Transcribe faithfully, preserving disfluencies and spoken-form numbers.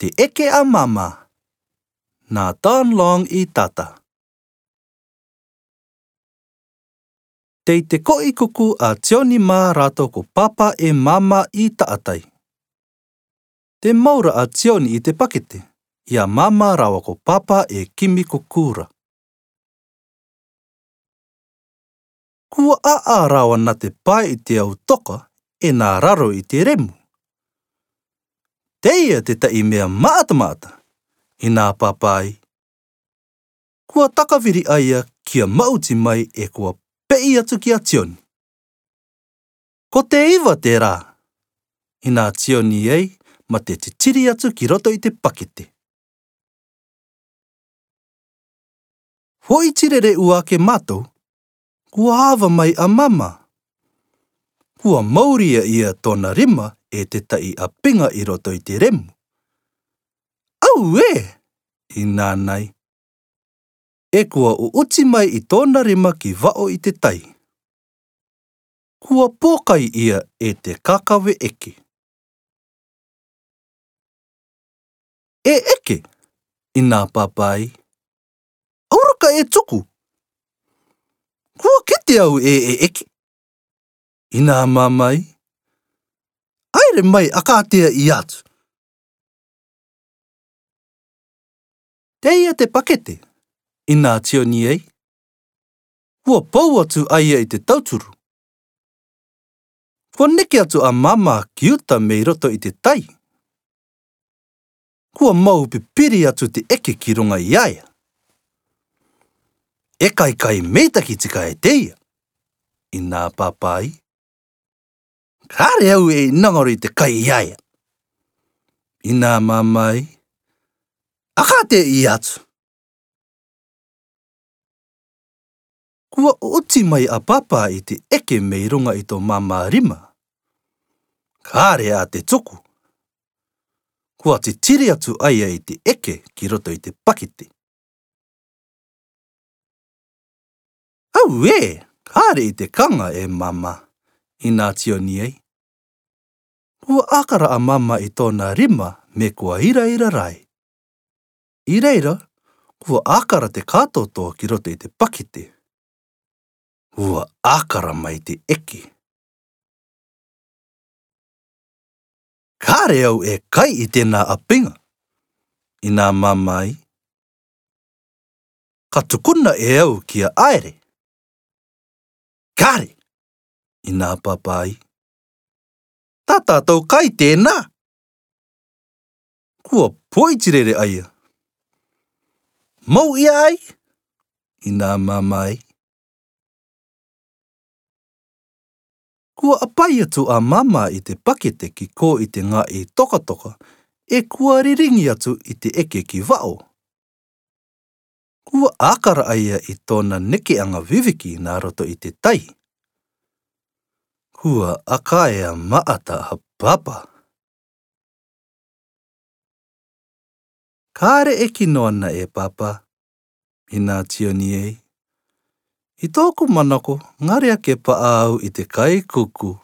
Te eke a mama. Nā taon long I tata. Tei te koi kuku a tioni mā rato ko papa e mama I taatai. Te maura a tioni I te pakete. Ia mama rawa ko papa e kimi kukura. Kua a a rawa na te pai I te au toka e nā raro I te remu. Teia te tai mea maata maata. I nā papai. Kua takawiri aia kia mauti mai e kua pei atu ki a tioni. Ko te iwa te rā. I nā tioni ei ma te titiri atu ki roto I te pakete. Hoi tirere ua ke matou. Kua hawa mai a mama. Kua mauria ia tōna rima e te tai a pinga I roto I te remu. Au e! I nānai. E kua uuti mai I tōna rima ki vao I te tai. Kua pōkai ia e te kakawe eke. E eke, I nā papai. Auraka e tuku. Kua kete au e e eke. I nā mamai. Aere mai akatea I atu. Teia te pakete. I nā tioni ei. Kua pau atu aia I te tauturu. Kua neke atu a mama ki uta mei roto I te tai. Kua mau pipiri atu te eke ki runga I aia. E kai kai meitaki tika e teia. I nā papai. Kare au e nangaro I te kai I aia. I nā mamai. Akate I atu. Kua uti mai a papa I te eke mei runga I tō mama rima. Kare a te tuku. Kua te tiri atu aia I te eke ki roto I te pakete. Au e, kare I te kanga e mama. I nā tioni ei. Kua akara a mama I tōna rima me kua ira ira rai. I reira, kua akara te katotoa ki roto I te pakete. Kua akara mai te eke. Kare au e kai I tēnā apinga. I nā mamai. Ka tukuna e au kia aere. Kare. I nā papai. Tata tau kai tēnā. Kua poitirere aia. Mau ia ai. I nā mamai. Kua apai atu a mama I te pakete ki ko I te ngā I toka toka, e kua riringi atu I te eke ki vao. Kua akara aia I tōna nekeanga viviki nā roto I te tai. Kua akaea maata a papa. Kare e kinoana e papa. I nā tioni ei. I tōku manako, ngarea ke paa au I te kai kuku.